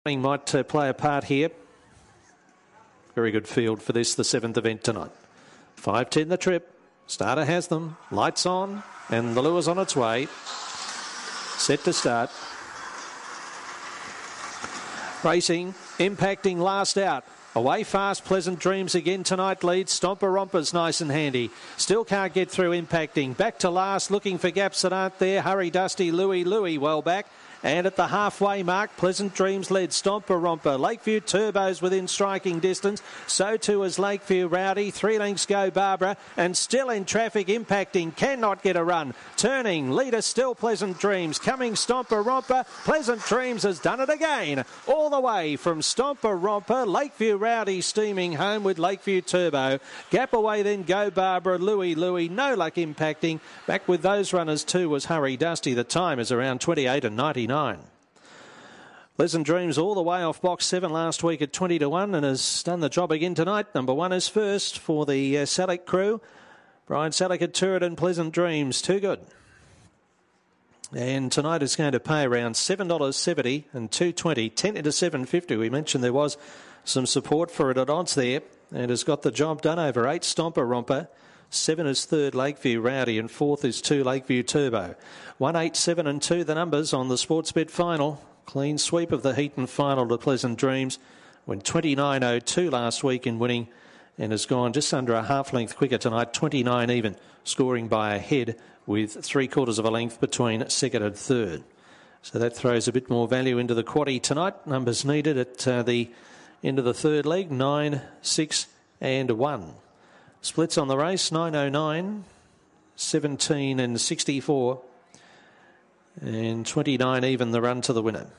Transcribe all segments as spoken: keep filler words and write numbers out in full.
Might uh, play a part here. Very good field for this, the seventh event tonight. five ten the trip. Starter has them. Lights on. And the lure's on its way. Set to start. Racing. Impacting last out. Away fast, Pleasant Dreams again tonight leads. Stomper Romper's nice and handy. Still can't get through Impacting. Back to last, looking for gaps that aren't there. Hurry Dusty, Louie, Louie well back. And at the halfway mark, Pleasant Dreams led Stomper Romper. Lakeview Turbo's within striking distance. So too is Lakeview Rowdy. Three lengths go Barbara. And still in traffic, Impacting cannot get a run. Turning, leader still Pleasant Dreams. Coming Stomper Romper. Pleasant Dreams has done it again. All the way from Stomper Romper. Lakeview Rowdy steaming home with Lakeview Turbo. Gap away then go Barbara. Louie, Louie. No luck Impacting. Back with those runners too was Hurry Dusty. The time is around twenty-eight and ninety-nine. Pleasant Dreams all the way off box seven last week at twenty to one and has done the job again tonight. Number one is first for the uh, Salick crew. Brian Salick at Turret Pleasant Dreams. Too good. And tonight is going to pay around seven dollars seventy and two twenty. ten into seven fifty. We mentioned there was some support for it at odds there. And has got the job done over eight Stomper Romper. Seven is third, Lakeview Rowdy, and fourth is two, Lakeview Turbo. One, eight, seven, and two, the numbers on the Sportsbet final. Clean sweep of the Heaton final to Pleasant Dreams. Went twenty-nine oh two last week in winning and has gone just under a half length quicker tonight, twenty-nine even, scoring by a head with three quarters of a length between second and third. So that throws a bit more value into the quaddie tonight. Numbers needed at uh, the end of the third leg, nine, six, and one. Splits on the race, nine oh nine, seventeen and sixty-four, and twenty-nine even the run to the winner.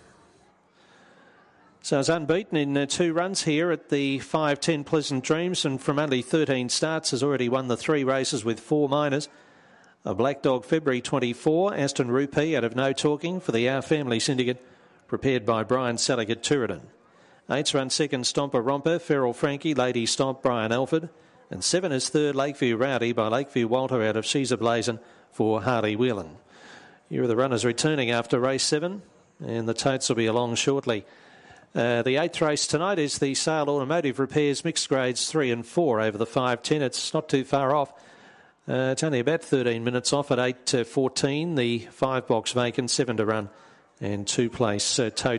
So it's unbeaten in uh, two runs here at the five ten Pleasant Dreams, and from only thirteen starts has already won the three races with four minors. A Black Dog February twenty-four, Aston Rupee out of No Talking for the Our Family Syndicate, prepared by Brian Salick at Turriton. Eight's run second, Stomper Romper, Feral Frankie, Lady Stomp, Brian Alford. And seven is third, Lakeview Rowdy by Lakeview Walter out of She's a Blazin' for Harley Whelan. Here are the runners returning after race seven, and the totes will be along shortly. Uh, the eighth race tonight is the Sale Automotive Repairs Mixed Grades three and four over the five ten. It's not too far off. Uh, it's only about thirteen minutes off at eight fourteen. The five box vacant, seven to run, and two place uh, tote.